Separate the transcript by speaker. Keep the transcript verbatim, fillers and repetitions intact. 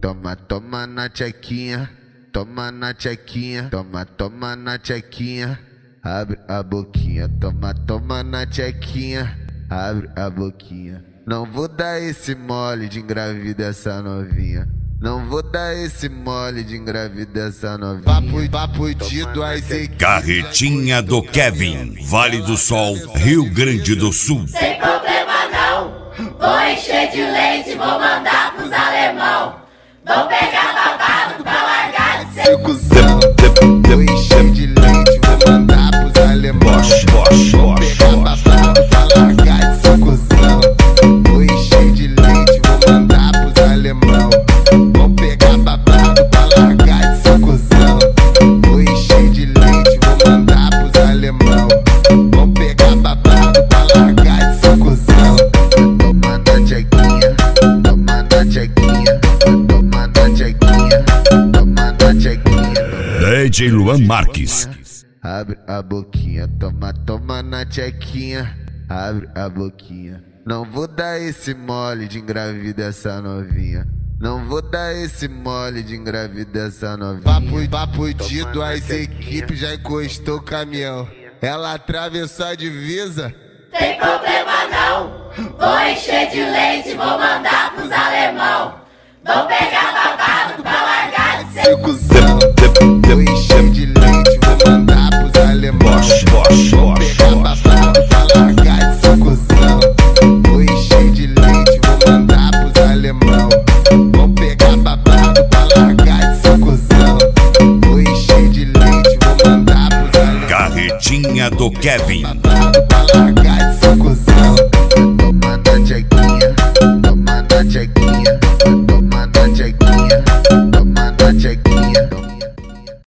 Speaker 1: Toma, toma na tchequinha, toma na tchequinha, toma, toma na tchequinha, abre a boquinha, toma, toma na tchequinha, abre a boquinha. Não vou dar esse mole de engravida essa novinha. Não vou dar esse mole de engravida essa novinha.
Speaker 2: Papo, papo de duas equipes.
Speaker 3: Carretinha do Kevin, Vale do Sol, Rio Grande do Sul.
Speaker 4: Sem problema não, vou encher de leite, vou mandar pros alemão. Vou pegar babado pra largar de ser
Speaker 2: Cusão, vou encher de leite, vou mandar pros alemão. Vou pegar babado pra largar de ser cuzão. Vou encher de leite, vou mandar pros alemão. Vou pegar babado pra largar de ser cuzão. Vou encher de leite, vou mandar pros alemão. Vou pegar babado pra largar de ser cuzão.
Speaker 1: Toma na tchequinha, toma na tchequinha, toma na tchequinha, toma na tchequinha.
Speaker 3: D J Luan Marques.
Speaker 1: Abre a boquinha, toma, toma na tchequinha, abre a boquinha. Não vou dar esse mole de engravida essa novinha. Não vou dar esse mole de engravida essa novinha.
Speaker 2: Papo, papo de duas equipes, já encostou o caminhão. Ela atravessou a divisa.
Speaker 4: Tem problema não, vou encher de leite, vou mandar pros alemão. Vou pegar babado pra largar de ser
Speaker 2: Cusão, vou encher de leite, vou mandar pros alemão. Vou pegar babado pra largar de ser cuzão. Vou encher de leite, vou mandar pros alemão. Vou pegar babado pra largar de ser cuzão. Vou encher de leite, vou mandar pros alemão.
Speaker 3: Carretinha do Kevin.